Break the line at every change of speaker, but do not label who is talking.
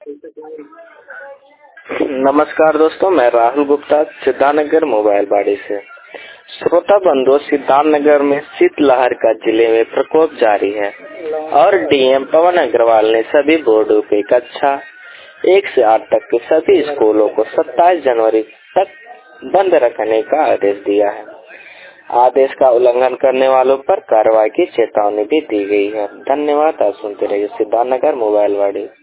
नमस्कार दोस्तों, मैं राहुल गुप्ता सिद्धार्थनगर मोबाइल बाड़ी से। श्रोता बंधुओं, सिद्धार्थनगर में शीतलहर का जिले में प्रकोप जारी है और डीएम पवन अग्रवाल ने सभी बोर्डों के कक्षा 1 से 8 तक के सभी स्कूलों को 27 जनवरी तक बंद रखने का आदेश दिया है। आदेश का उल्लंघन करने वालों पर कार्रवाई की चेतावनी भी दी गई है। धन्यवाद। आप सुनते रहिए सिद्धार्थनगर मोबाइल बाड़ी।